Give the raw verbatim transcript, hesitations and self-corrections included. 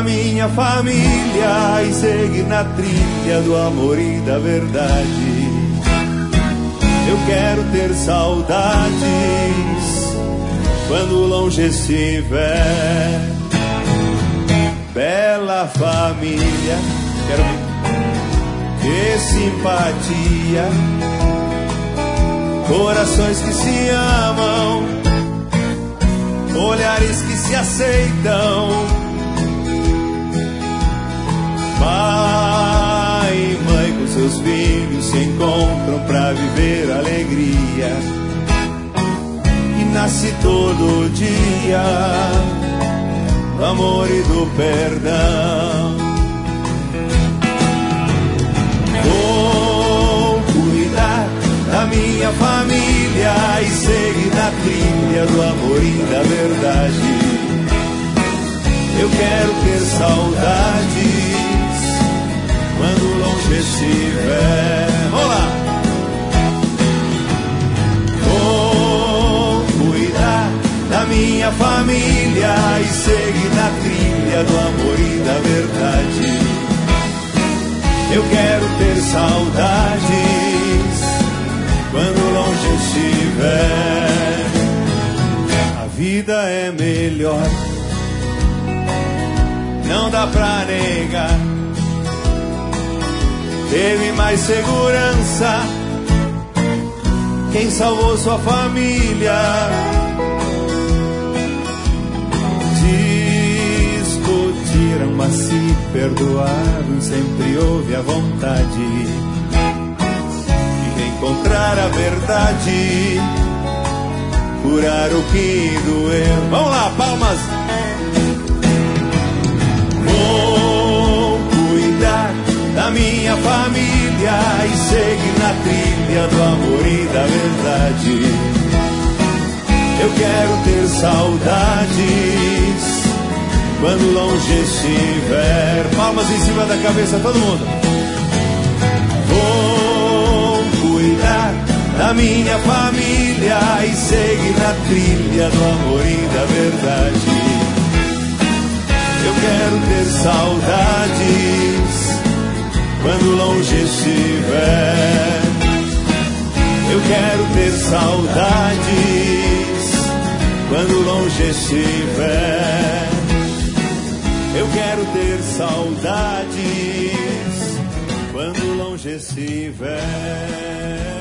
minha família e seguir na trilha do amor e da verdade. Eu quero ter saudades quando longe estiver. Bela família, quero ver. Que simpatia, corações que se amam, olhares que se aceitam. Pai e mãe com seus filhos se encontram pra viver alegria. E nasce todo dia do amor e do perdão. Vou cuidar da minha família e seguir na trilha do amor e da verdade. Eu quero ter saudades quando longe estiver. Vamos lá! Vou cuidar da minha família e seguir na trilha do amor e da verdade. Eu quero ter saudades quando longe estiver. A vida é melhor, não dá pra negar. Teve mais segurança quem salvou sua família. Discutiram, mas se perdoaram, sempre houve a vontade de encontrar a verdade, curar o que doeu. Vamos lá, palmas! Vou cuidar da minha família e seguir na trilha do amor e da verdade. Eu quero ter saudades quando longe estiver. Palmas em cima da cabeça, todo mundo. Vou cuidar da minha família e seguir na trilha do amor e da verdade. Eu quero ter saudades quando longe estiver. Eu quero ter saudades quando longe estiver. Eu quero ter saudades quando longe estiver.